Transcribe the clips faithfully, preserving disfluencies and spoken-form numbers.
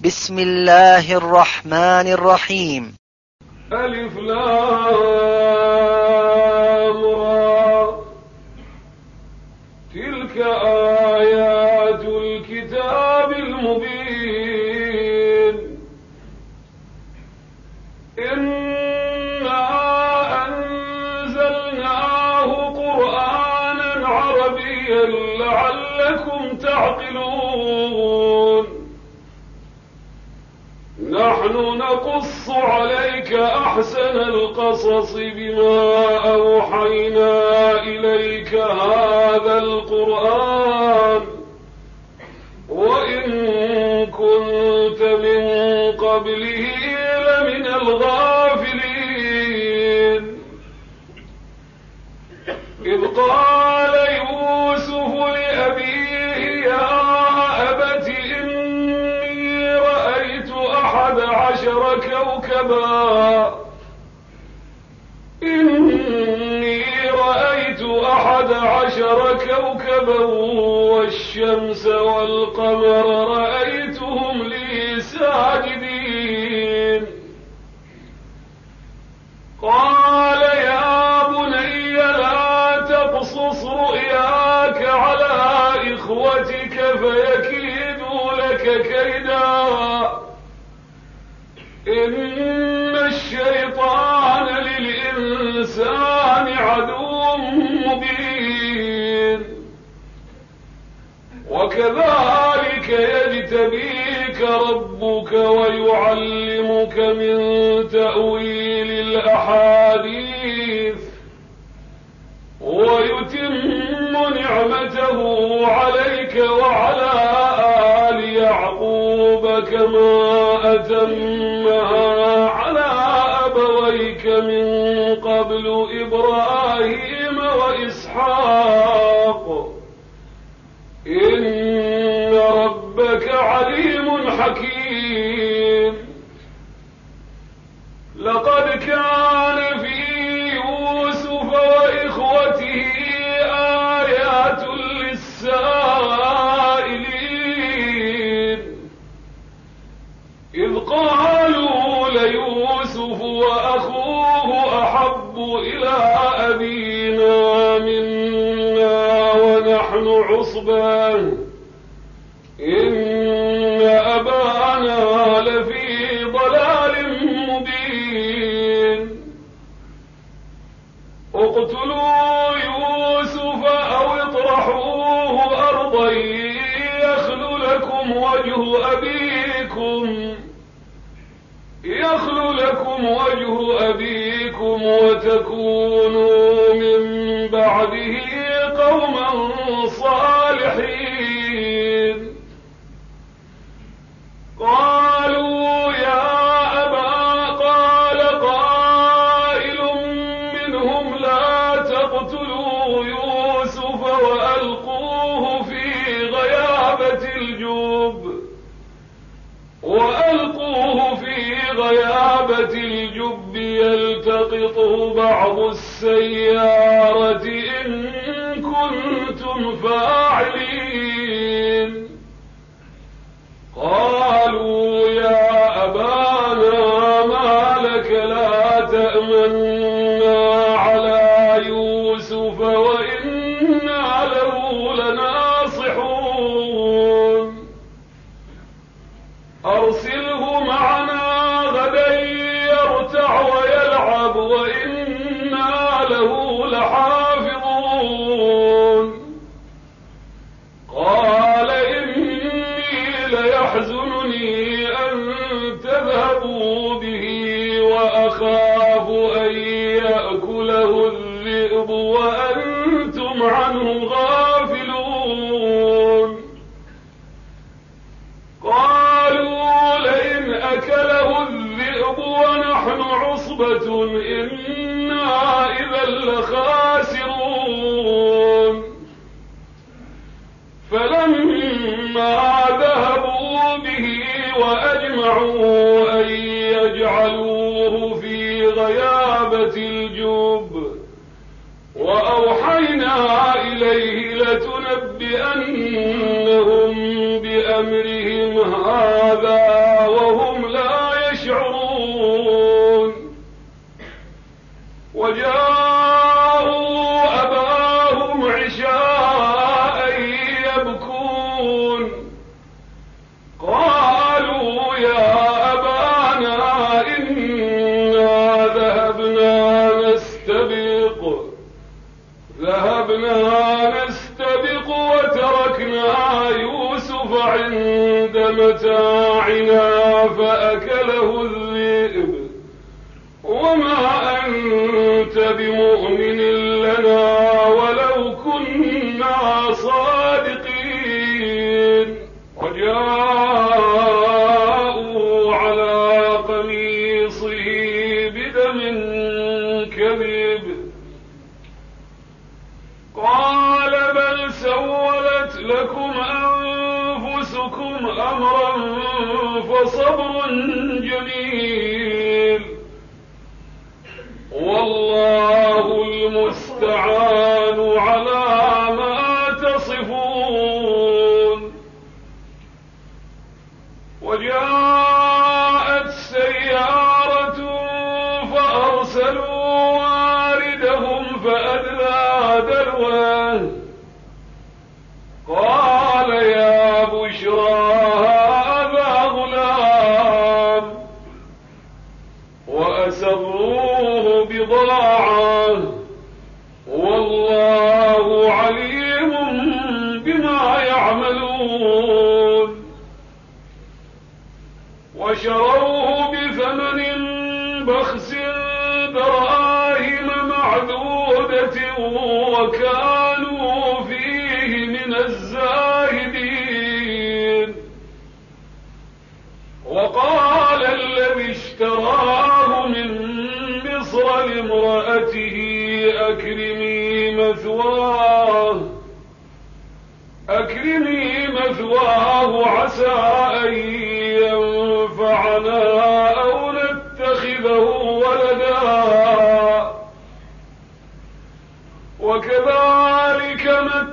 بسم الله الرحمن الرحيم. ألف لام را. تلك آيات الكتاب المبين. إنا أنزلناه قرآنا عربيا لعلكم تعقلون. نحن نقص عليك أحسن القصص بما أوحينا إليك هذا القرآن وإن كنت من قبله لمن الغافلين. إذ قال يوسف لأبيه يا أبت إني رأيت أحد عشر كوكبا إني رأيت أحد عشر كوكبا والشمس والقمر رأيتهم لي ساجدين. قال يا بني لا تقصص رؤياك على إخوتك فيكيدوا لك كيدا إن الشيطان للإنسان عدو مبين. وكذلك يجتبيك ربك ويعلمك من تأويل الأحاديث ويتم نعمته عليك وعلى آل يعقوب كما أتمها على أبويك من قبل إبراهيم وإسحاق إن ربك عليم حكيم. لقد كان في يوسف وإخوته آيات للسائلين إذ قالوا ليوسف وأخوه أحب إلى أبينا منا ونحن عصبة إن أبانا لفي ضلال مبين. اقتلوا يوسف أو اطرحوه أرضا يخل لكم وجه أبيكم يخل لكم وجه أبيكم وتكونوا من بعده قوما صالحين. قالوا يا أبا قال قائل منهم لا تقتلوا يوسف وألقوه في غيابة الجب وألقوه في غيابة الجب يلتقطه بعض السيارة إن كنتم فاعلين. قالوا يا أبانا ما لك لا تأمنا على يوسف وإنا له لناصحون. أرسله معنا غدا يرتع ويلعب وإنا له لحافظون. قال إني ليحزنني أن تذهبوا به وأخاف أن يأكله الذئب وأنتم عنه غافلون. قالوا لئن أكله الذئب ونحن عصبة إنا إذا لخاسرون. فلما ذهبوا به وأجمعوا أن يجعلوه في غيابة الجب وأوحينا إليه لتنبئنهم بأمرهم هذا عند متاعنا فأكله الذئب وما أنت بمؤمن لنا ولو كنا صادقين. وجاءوا على قميصه بدم كذب قال بل سولت لكم أنفسكم أمرا فصبر جميل والله المستعان على ما تصفون. وجاءت سيارة فأرسلوا واردهم فأدلى دلوه قال يا بشرى هذا غلام وأسروه بضاعة والله عليم بما يعملون. وشروه بثمن بخس دراهم معدودة وكانوا فيه من الزاهدين. وقال الذي اشتراه من مصر لامرأته أكرمي مثواه أكرمي مثواه عسى أن ينفعنا أو نتخذه ولدا. وكذلك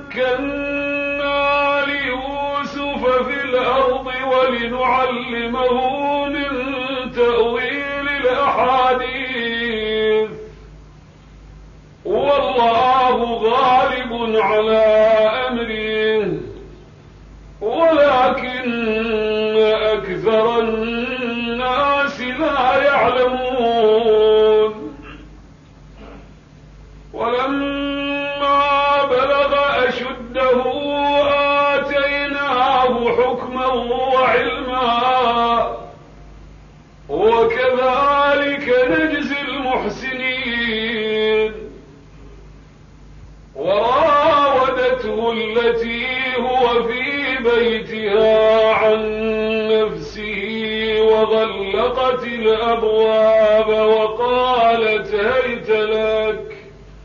مكنا ليوسف في الأرض ولنعلمه من تأويل الأحاديث والله غالب على أمره ولكن أكثر الناس لا يعلمون. ولما بلغ أشده آتيناه حكما وعلما وكذلك نجزي المحسنين. وراودته التي هو في بيتها عن نفسه وغلقت الأبواب وقالت هيت لك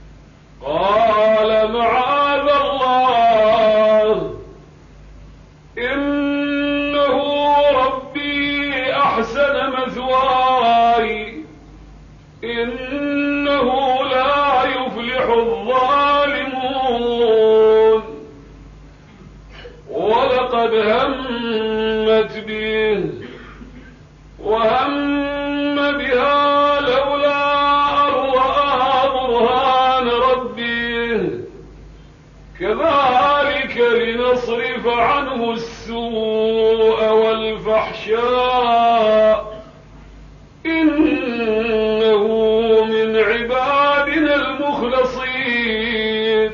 قال معاذ الله إنه ربي أحسن مثواي إنه لا يفلح الظالمون. ولقد همت به وهم بها لولا أن رأى برهان ربه كذلك لنصرف عنه السوء والفحشاء إنه من عبادنا المخلصين.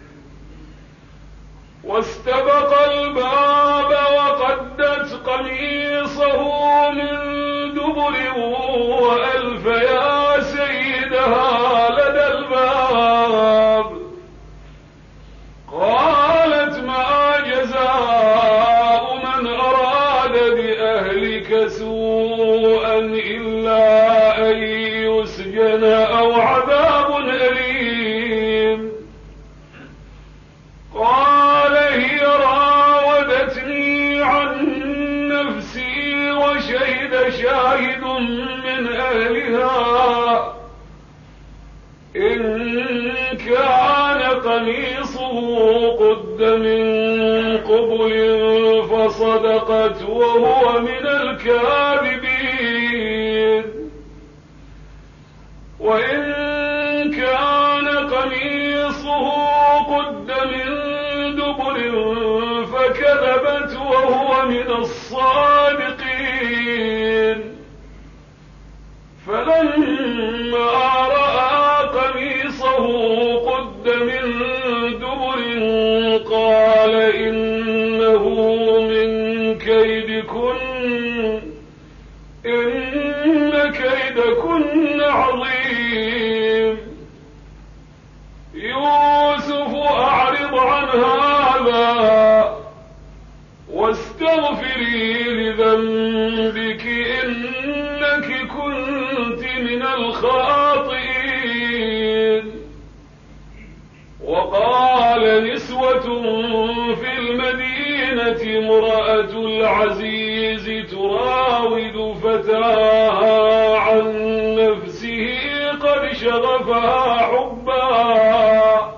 واستبق الباب وقدت قميصه من دبر وألف يا سيدها لدى الباب قالت ما جزاء من أراد بأهلك سوءا إلا أن يسجن أو عذاب أليم. قال هي راودتني عن نفسي وشهد شاهد من أهلها إن كان قميصه قد من قبل فصدقت وهو من الكاذبين وإن كان قميصه قد من دبر فكذبت وهو من الصادقين. فلما رأى قميصه قد من دبر قال إنه من كيدكن إن كيدكن عظيم. يوسف أعرض عن هذا واستغفري لذنبك إنك كنت من الخاطئين. وقال نسوة في المدينة امرأة العزيز تراود فتاها عن نفسه قد شغفها حبا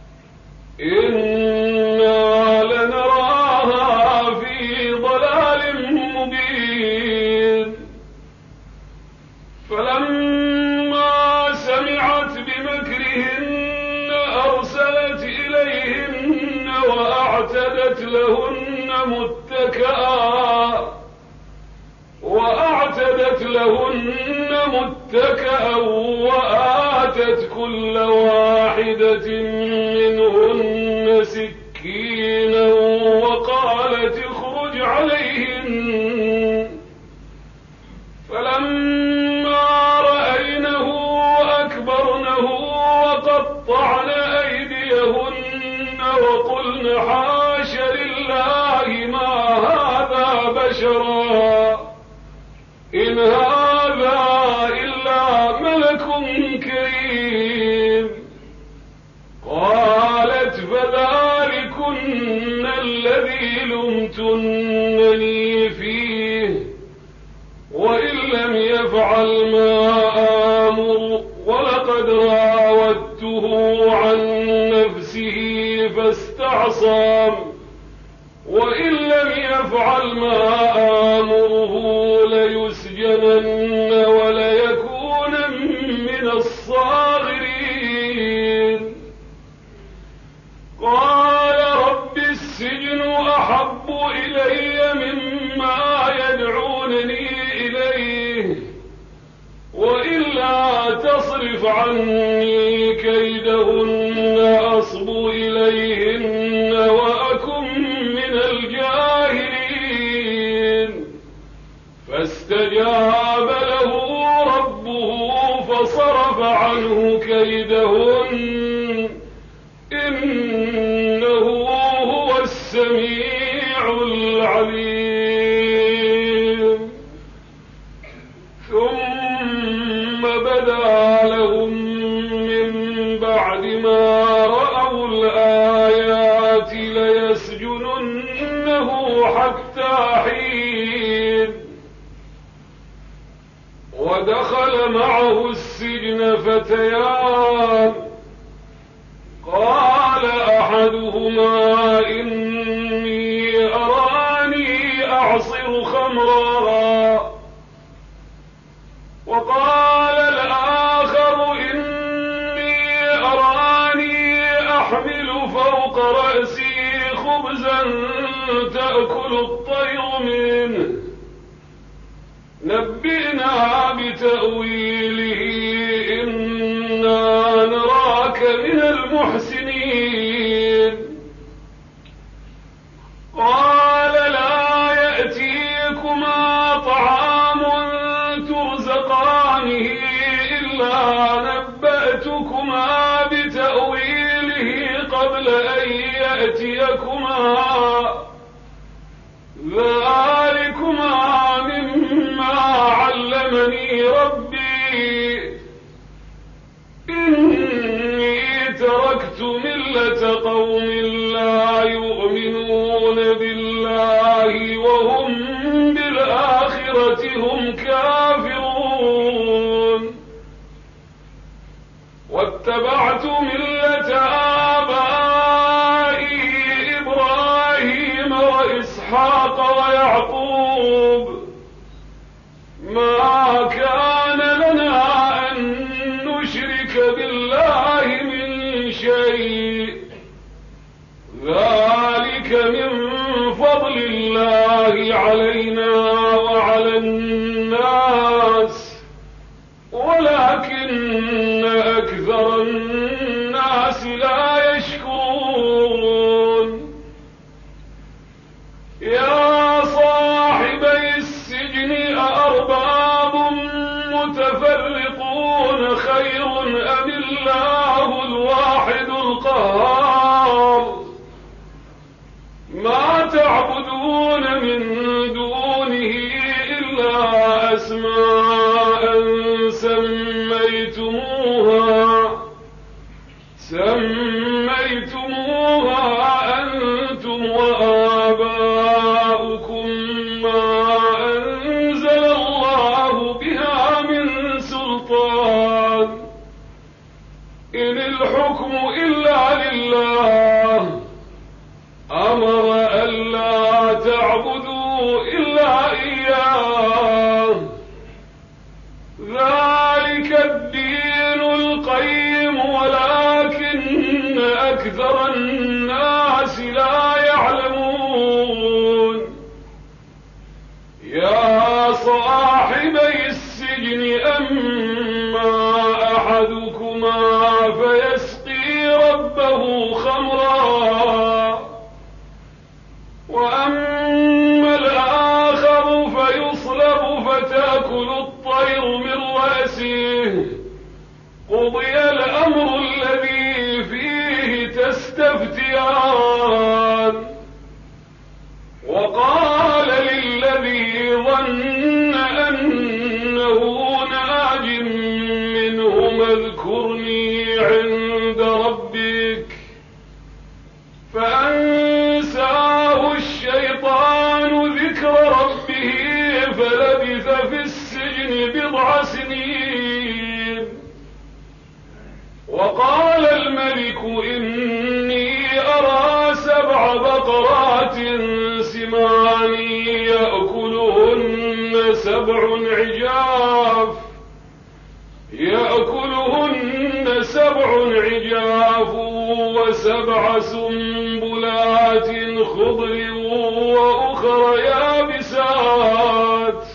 إنا لنراها في ضلال مبين. فلما سمعت بمكرهن أرسلت إليهن وأعتدت لهن متكئا وأعتدت لهن متكئا وآتت كل واحدة منهن سكينا وقالت اخرج عليهن. فلما رأينه أكبرنه وقطعن أيديهن وقلن حاش لله ما هذا بشرا إن هذا إلا ملك كريم. قالت فذلكن الذي لمتنني فيه وإن لم يفعل ما آمر ولقد راودته عن نفسه فاستعصم وإن لم يفعل ما آمره ليسجنن وليكون من الصاغرين. قال رب السجن أحب إلي مما يدعونني إليه وإلا تصرف عني كيدهن أصب إليهن وأكن من الجاهلين. فاستجاب له ربه فصرف عنه كيدهن إنه هو السميع العليم. ثم بدا لهم من بعد ما رأوا الآيات ليسجننه حتى حين. ودخل معه السجن فتيان قال أحدهما إني أراني أعصر خمرا وقال الآخر إني أراني أحمل فوق رأسي خبزا تأكل الطير منه نبئنا بتأويله إنا نراك من المحسنين. قال لا يأتيكما طعام ترزقانه إلا نبأتكما بتأويله قبل أن يأتيكما ذلكما مما علمني ربي إني تركت ملة قوم لا يؤمنون بالله وهم بالآخرة هم كافرون واتبعت ملة آبائي إبراهيم وإسحاق ويعقوب ما كان لنا أن نشرك بالله من شيء ذلك من فضل الله علينا وعلى الناس ولكن أكثر الناس الله الواحد القهار. ما تعبدون من دونه إلا أسماء سميتموها سميتموها أنتم وآباؤكم ما أنزل الله بها من سلطان، إن الحكم إلا لله، أمر ألا تعبدوا إلا إياه، ذلك الدين القيم ولكن أكثر الناس لا يعلمون. يا صاحبي السجن أما أحدكما فيسقي ربه خمرا، وأما الآخر فيصلب فتأكل الطير من رأسه، قضي الأمر الذي فيه تستفتيان. وقال للذي ظن أنه ناج منه اذكرني عند ربك، فأنساه الشيطان ذكر ربه فلبث في السجن بضع سنين. وقال الملك إني أرى سبع بقرات سمان يأكلهن سبع عجاف يأكلهن سبع عجاف وسبع سنبلات خضر وأخر يابسات.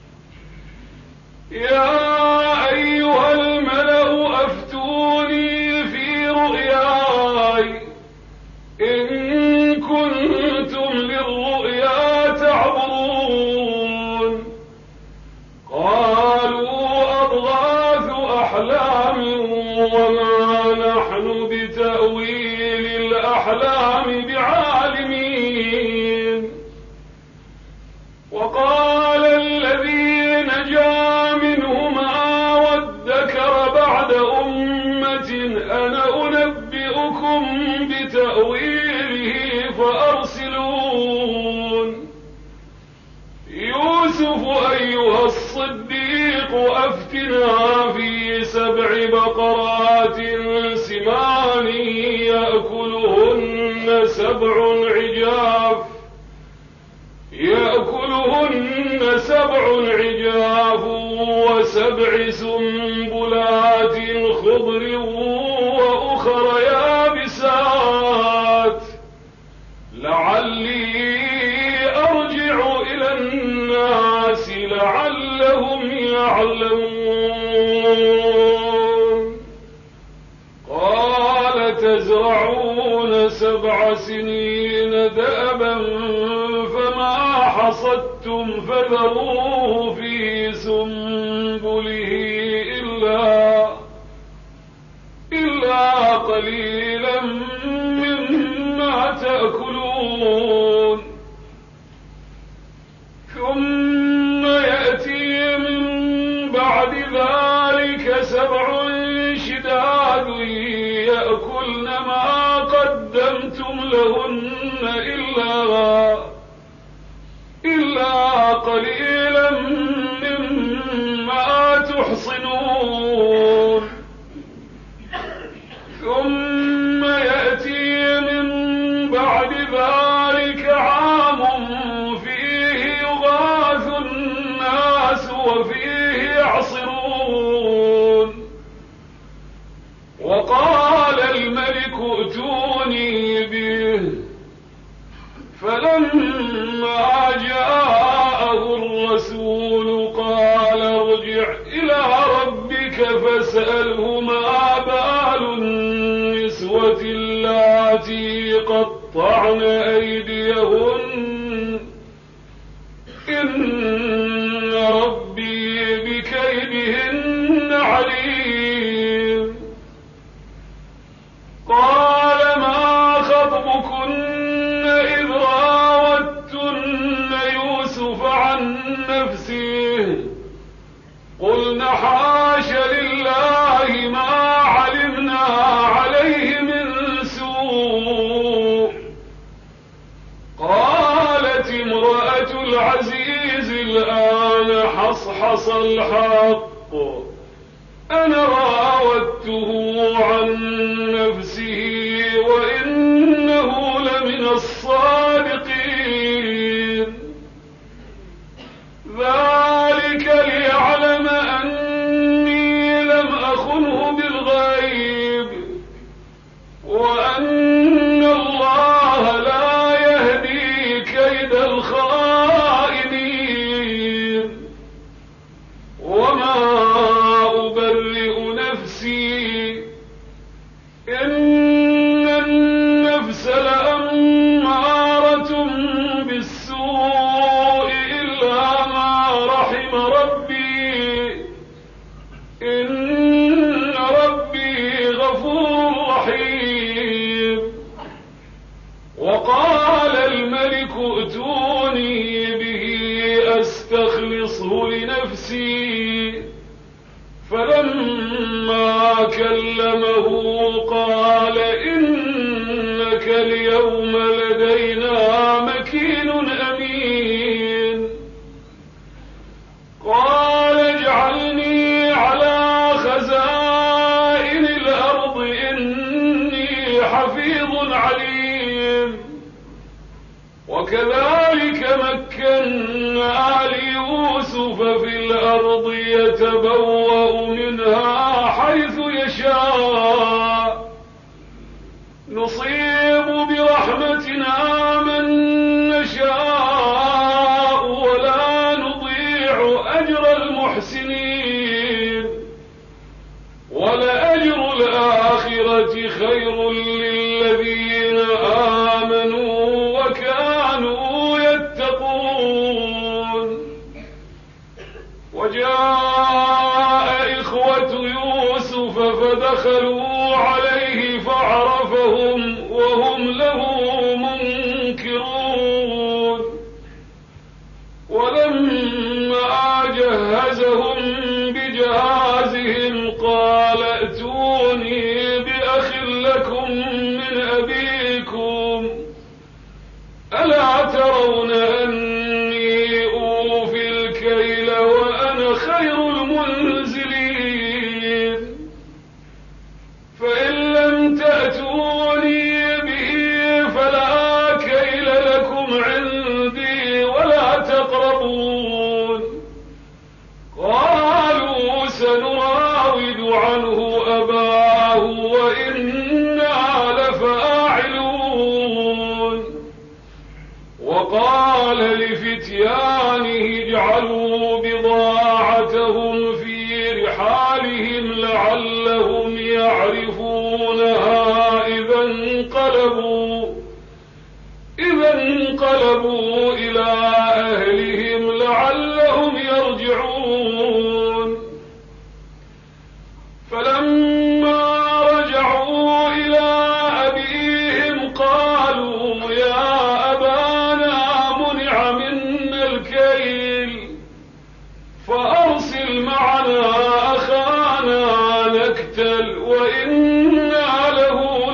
يا أيها الملأ أفتوني في رؤياي إن كنتم للرؤيا تعبرون. قالوا أضغاث أحلام وما نحن بتأويل الأحلام بعالمين. وقال الذي نجا منهما وادكر بعد أمة أنا أنبئكم بتأويله فأرسلون. يوسف أيها الصديق أفتنا في سبع بقرات سمان يأكلهن سبع عجاف يأكلهن سبع عجاف وسبع سنبلات خضر وأخر يابسات لعلي أرجع إلى الناس لعلهم يعلمون. قال تزرعون سبع سنين دأبا فما حصدتم فذروه في سنبله إلا إلا قليلا مما تأكلون. ثم يأتي من بعد ذلك سبع شداد يأكلن ما قدمتم لهن إلا إلا قليلا مما تحصنون. ثم يأتي من بعد ذلك عام فيه يغاث الناس وفيه يعصرون. وقال الملك ائتوني به، فلما جاءه الرسول قال ارجع إلى ربك فاسأله ما بال النسوة اللاتي قطعن أيديهن إن ربي بكيدهن عليم. نفسه قلنا حاش لله ما علمنا عليه من سوء. قالت امرأة العزيز الآن حصحص الحق أنا راودته عن نفسه وإنه لمن الصادقين. ذلك ليعلم أني لم أخنه بالغيب وأن الله لا يهدي كيد الخائنين. وما أبرئ نفسي إن النفس لأمارة بالسوء إلا ما رحم ربي إن ربي غفور رحيم. وقال الملك ائتوني به أستخلصه لنفسي. فلما كلمه قال إنك اليوم لدينا مكين أمين. قال اجعلني على خزائن الأرض إني حفيظ عليم. وكذلك مكنا ليوسف في الأرض يتبوأ منها حيث يشاء نصيب برحمتنا من نشاء ولا نضيع أجر المحسنين. ولأجر الآخرة خير للذين آمنوا وكانوا يتقون. وجاء إخوة يوسف فدخلوا عليه فعرفهم وهم له منكرون. ولما جهزهم بجهازهم قال ائتوني بأخ لكم من أبيكم ألا ترون أني أوفي الكيل وأنا خير المنزلين. فإن لم تأتوني به فلا كيل لكم عندي ولا تقربون. قالوا سنراود عنه أباه وإنا لفاعلون. وقال لفتيانه اجعلوا بضاعتهم في رحالهم لعلهم يعرفونها إذا انقلبوا إذا انقلبوا إلى أهلهم لعلهم يرجعون. فلما رجعوا إلى أبيهم قالوا يا أبانا منع منا الكيل فأرسل معنا أخانا نكتل وإنا له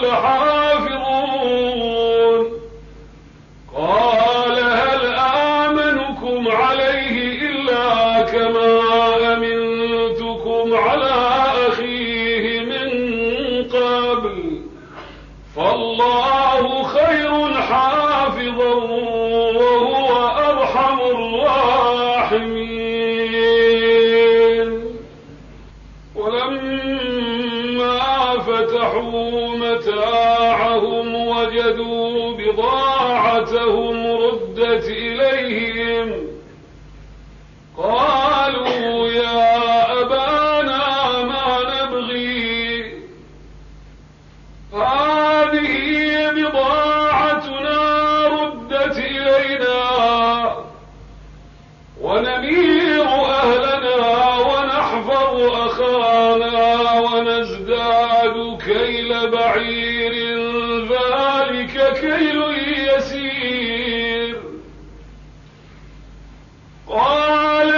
لحافظون. قال هل آمنكم عليه إلا كما أمنتكم على أخيه من قبل فالله خير حافظا وهو أرحم الراحمين. ولما فتحوا متاعهم وجدوا بضاعتهم ردت إليهم قالوا يا أبانا ما نبغي هذه بضاعتنا ردت إلينا ونمير أهلنا ونحفظ أخانا ونزداد كيل بعير ذلك كيل يسير. قال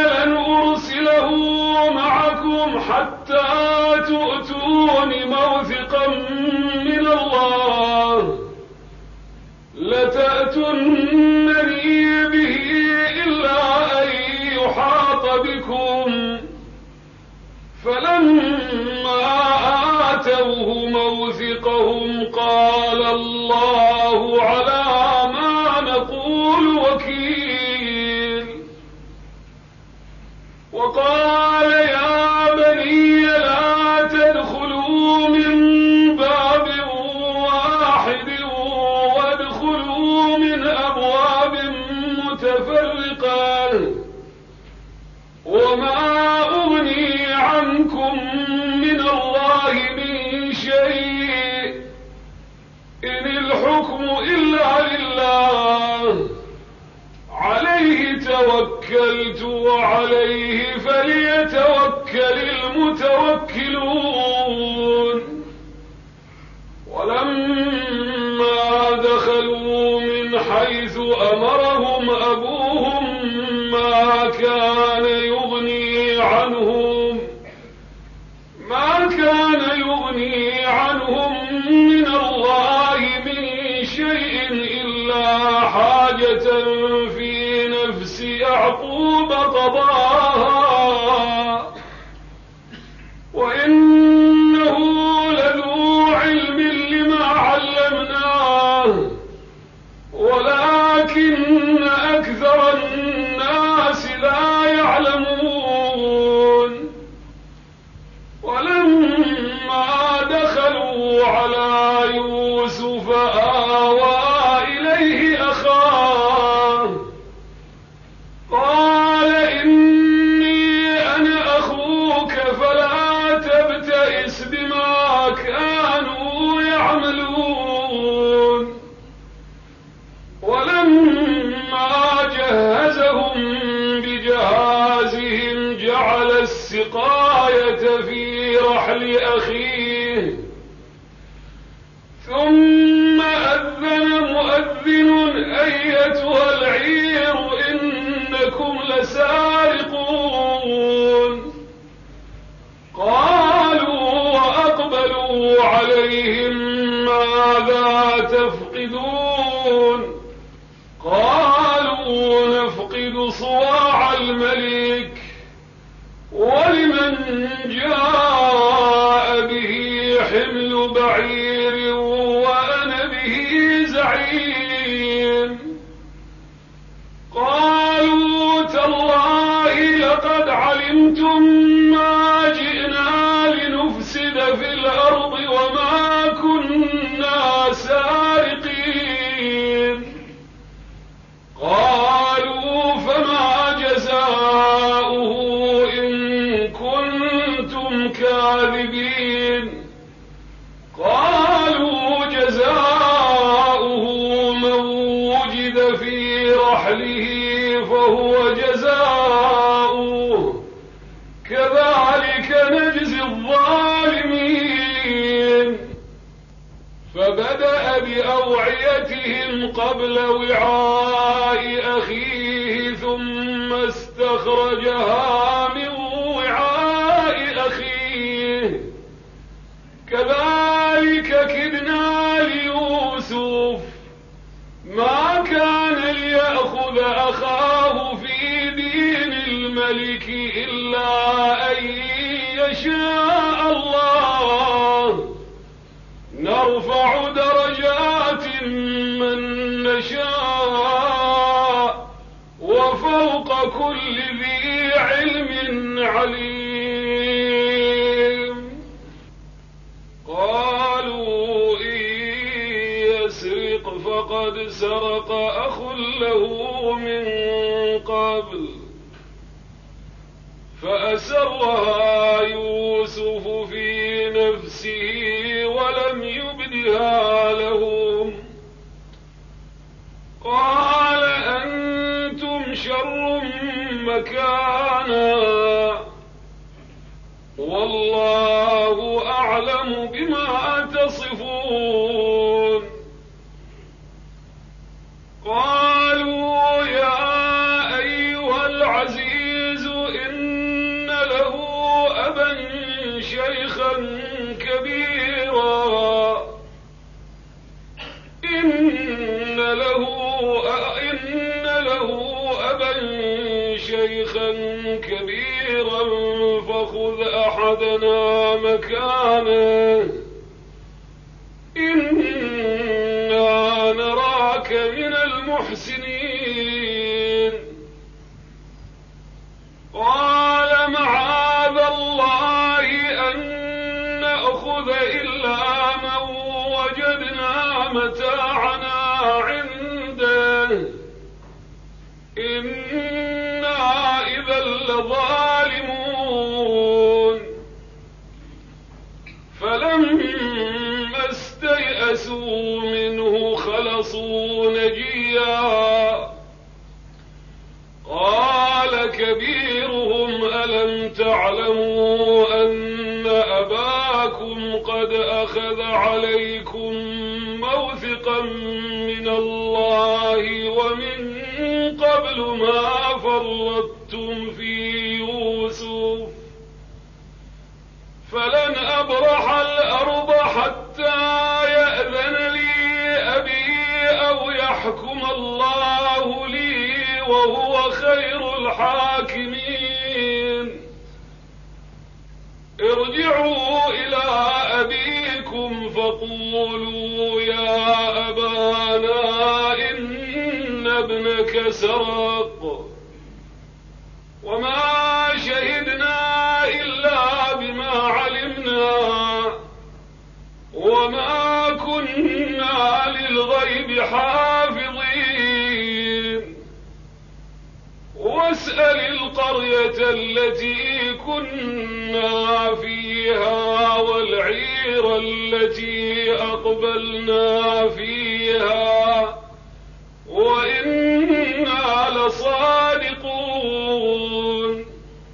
فلما آتوه موثقهم قال الله على ما نقول وكيل. وقال يا بني لا تدخلوا من باب واحد وادخلوا من أبواب متفرقة وما أغني عنكم من الله من شيء إن الحكم إلا لله عليه توكلت وعليه فليتوكل المتوكلون. ولما دخلوا من حيث أمرهم أبوهم ما كان يغني عنهم ما كان يغني عنهم من الله من شيء إلا حاجة في نفس يعقوب قضاها وإنه لذو علم لما علمناه ولكن أكثر الناس لا يعلمون. ولما دخلوا على يوسف آوى إليه أخاه قال إني أنا أخوك فلا تبتئس بما كانوا يعملون. ولما جهزهم بجهازهم جعل السقاية في رحل أخيه ثم أذن مؤذن أيتها العير إنكم لسارقون. قالوا وأقبلوا عليهم ماذا تفقدون قالوا نفقد صواع الملك ولمن جاء به حمل بعير وأنا به زعيم. قالوا تالله لقد علمتم ما جئنا لنفسد في الأرض وما كنا سارقين. قالوا فما جزاؤه إن كنتم كاذبين. قالوا جزاؤه من وجد في رحله فهو جزاؤه كذلك نجزي الظالمين. فبدأ بأوعيتهم قبل وعاء أخيه ثم استخرجها من وعاء أخيه كذلك كدنا ليوسف ما كان ليأخذ أخاه في دين الملك إلا أن يشاء الله نرفع درجات من نشاء وفوق كل ذي علم عليم. قالوا إن يسرق فقد سرق أخ له من قبل فأسرها يوسف في نفسه ولم يبدها لهم. قال أنتم شر مكانا والله أعلم بما تصفون. قالوا يا أيها العزيز إن له أبا شيخا كبيرا إن له إن له أبا شيخا شيخا كبيرا فخذ أحدنا مكانه إنا نراك من المحسنين. قال معاذ الله أن نأخذ إلا من وجدنا متاعنا عنده إنا إذا لظالمون. فلما استيئسوا منه خلصوا نجيا. قال كبيرهم ألم تعلموا أن أباكم قد أخذ عليكم موثقا من الله ومن قبل ما فرطتم في يوسف فلن أبرح الأرض حتى يأذن لي أبي أو يحكم الله لي وهو خير الحاكمين. ارجعوا إلى أبيكم فقولوا يا أبانا إن ابنك سرق وما شهدنا إلا بما علمنا وما كنا للغيب حافظين. واسأل القرية التي كنا فيها والعير التي أقبلنا فيها وإنا لصادقون.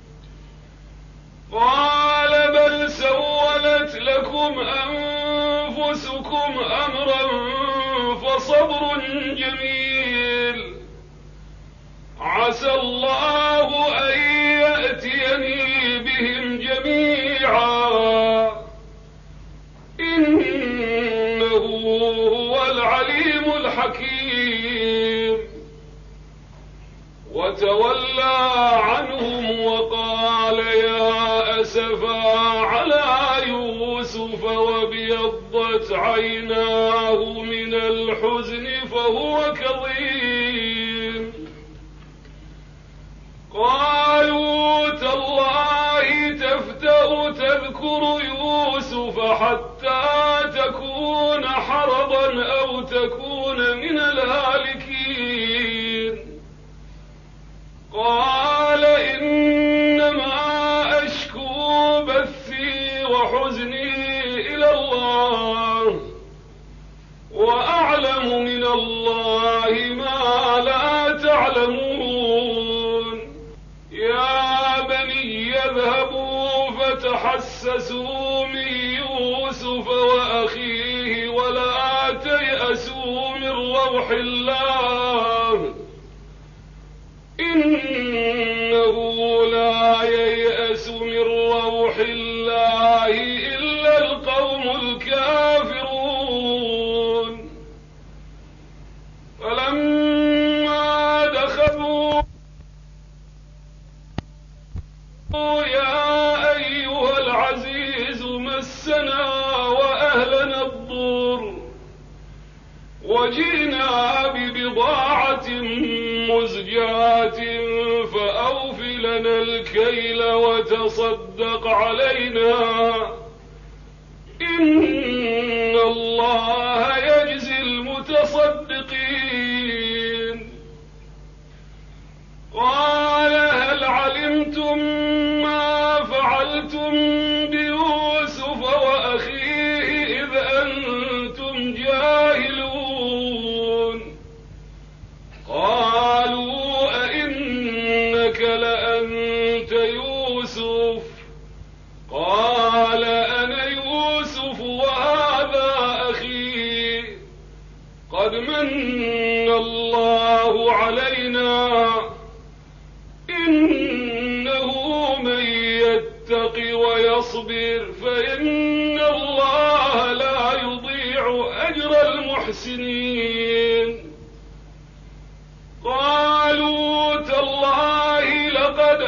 قال بل سولت لكم أنفسكم أمرا فصبر جميل عسى الله أن يأتيني بهم جميعا إنه هو العليم الحكيم. وتولى عنهم وقال يا أسفا على يوسف وابيضت عيناه من الحزن فهو كظيم. قالوا تالله تفتأ تذكر يوسف حتى تكون حرضا أو تكون من الهالكين. قال إنما أشكو بثي وحزني إلى الله وأعلم من الله ما لا تعلمون. يا بني اذهبوا فتحسسوا من يوسف وأخيه ولا تيأسوا من روح الله إنه لا ييأس من روح الله إلا القوم الكافرون. فلما دخلوا يا أيها العزيز مسنا وأهلنا الضر وجئنا ببضاعة مزجاة فأوف لنا الكيل وتصدق علينا إن الله يجزي المتصدقين. قال هل علمتم ما فعلتم بيوسف وأخيه إذ أنتم جاهلون؟ قالوا أئنك لأنت يوسف؟ قال أنا يوسف وهذا أخي قد من الله علينا إنه من يتق ويصبر فإن الله لا يضيع أجر المحسنين. قالوا تالله لقد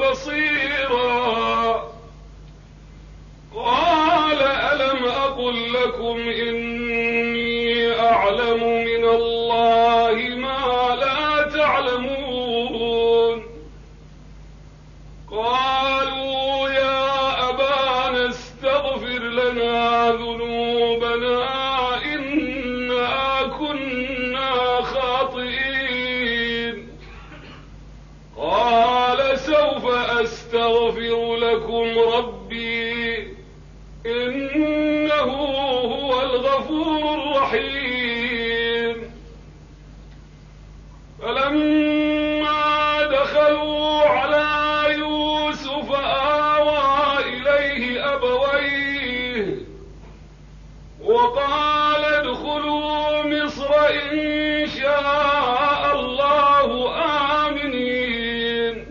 بصيرا. قال ألم أقل لكم إني أعلم من الله ما لا تعلمون. قالوا يا أبانا استغفر لنا ذنوبنا إنا كنا خاطئين. قال سوف أستغفر لكم ربي إنه هو الغفور الرحيم. فلما دخلوا على يوسف آوى إليه أبويه وقال ادخلوا مصر إن شاء الله آمنين.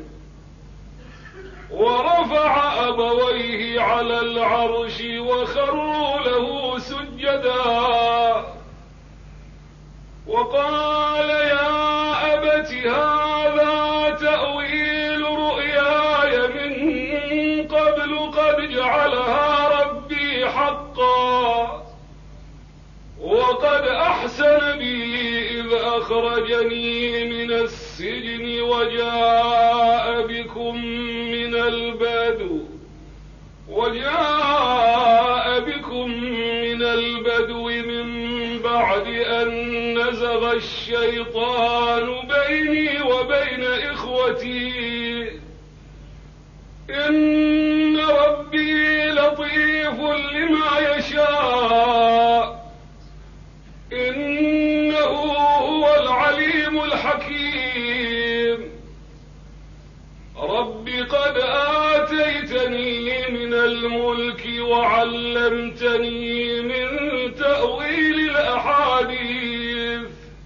ورفع أبويه على العرش وخروا له سجدا وقال يا أبت هذا تأويل رؤياي من قبل قد جعلها ربي حقا وقد أحسن بي إذ أخرجني من السجن وجاء بكم من البدو وجاء بكم من البدو من بعد أن نزغ الشيطان بيني وبين إخوتي إن ربي لطيف لما يشاء إنه هو العليم الحكيم. رب قد آتيتني من الملك وعلمتني من تأويل الأحاديث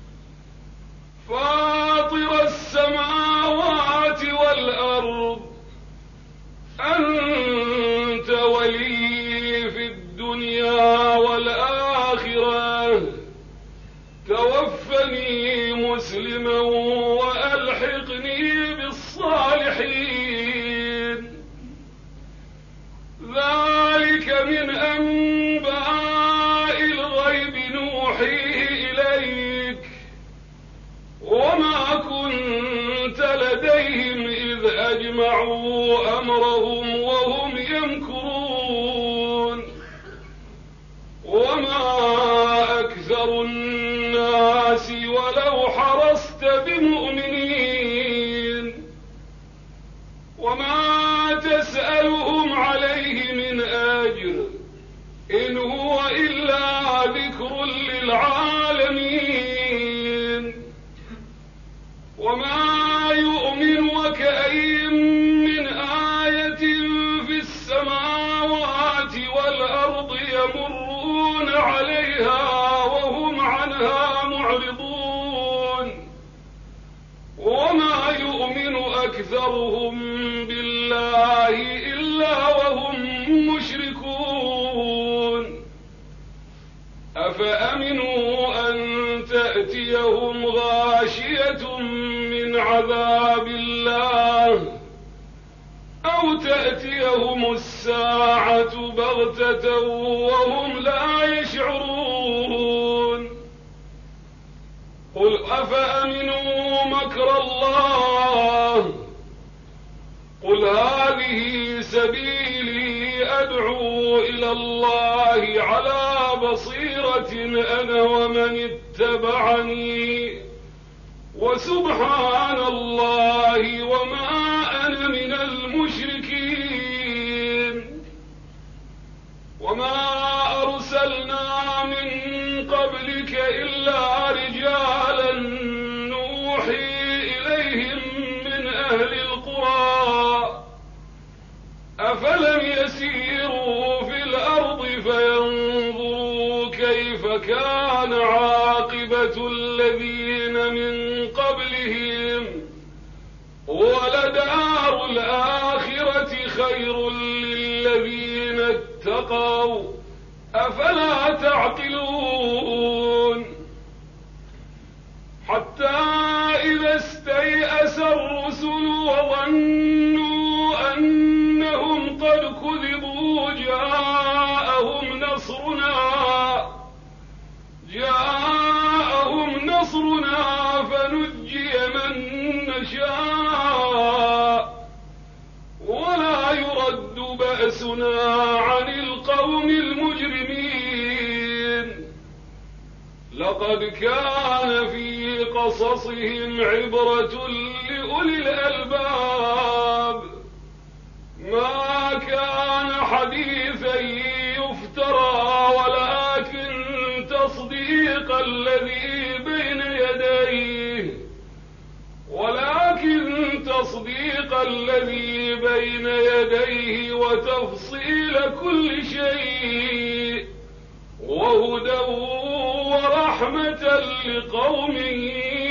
فاطر السماوات والأرض أنت ولي في الدنيا والآخرة توفني مسلما وألحقني بالصالحين. ذلك من أنباء الغيب نوحيه إليك وما كنت لديهم إذ أجمعوا أمرهم وهم يمكرون. وما أكثر الناس ولو حرصت بمؤمنين وما تسألهم عليه من أجر إن هو إلا ذكر للعالمين. وما يؤمن وكأين من آية في السماوات والأرض يمرون عليها وهم عنها معرضون. وما يؤمن أكثرهم بالله إلا وهم مشركون. أفأمنوا أن تأتيهم غاشية من عذاب الله أو تأتيهم الساعة بغتة وهم لا يشعرون. قل أفأمنوا مكر الله قل هذه سبيلي أدعو إلى الله على بصيرة أنا ومن اتبعني وسبحان الله وما أنا من المشركين. وما أرسلنا من قبلك إلا رجالا نوحي إليهم من أهل القرى أفلم يسيروا في الأرض فينظروا كيف كان عاقبة الذين من قبلهم ولدار الآخرة خير للذين اتقوا أفلا تعقلون. حتى إذا استيأس الرسل وظنوا نصرنا فنجي من نشاء ولا يرد بأسنا عن القوم المجرمين. لقد كان في قصصهم عبرة لأولي الألباب ما كان حديثا يفترى ولكن تصديق الذي بين يديه ولكن تصديق الذي بين يديه وتفصيل كل شيء وهدى ورحمة لقوم